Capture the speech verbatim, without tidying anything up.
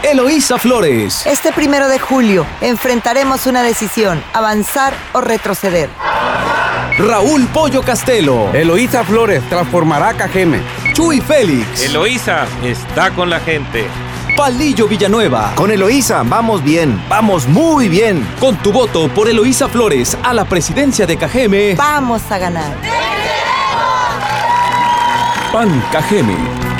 Eloísa Flores. Este primero de julio enfrentaremos una decisión, avanzar o retroceder. Raúl Pollo Castelo. Eloísa Flores transformará Cajeme. Chuy Félix. Eloísa está con la gente. Palillo Villanueva. Con Eloísa vamos bien, vamos muy bien. Con tu voto por Eloísa Flores a la presidencia de Cajeme, vamos a ganar. P A N Cajeme.